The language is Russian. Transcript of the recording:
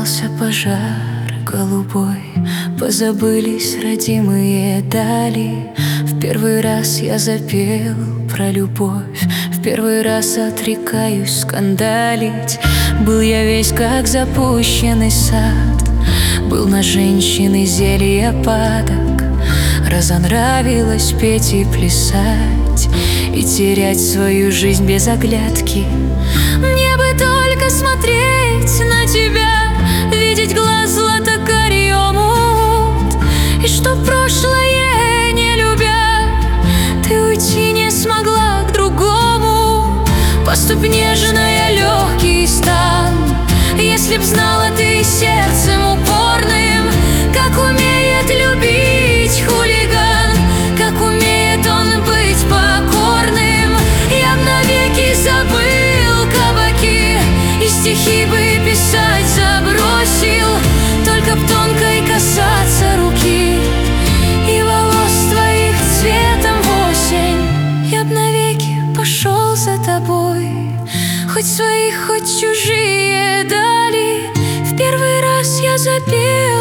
Разгорался пожар голубой, позабылись родимые дали. В первый раз я запел про любовь, в первый раз отрекаюсь скандалить. Был я весь как запущенный сад, был на женщины зелье падок. Разонравилось петь и плясать, и терять свою жизнь без оглядки. Мне бы только смотреть на тебя, видеть глаз злато-карий омут, и что прошлое не любя, ты уйти не смогла к другому. Поступь нежно, я легкий стану, если б знала ты сердцем упорным, как умеет любить хулиган, как умеет он быть покорным. Я б навеки забыл кабаки, и стихи бы писать забросил, только б тонкой касаться руки и волос твоих цветом в осень. Я б навеки пошел за тобой, хоть свои, хоть чужие дали. В первый раз я запел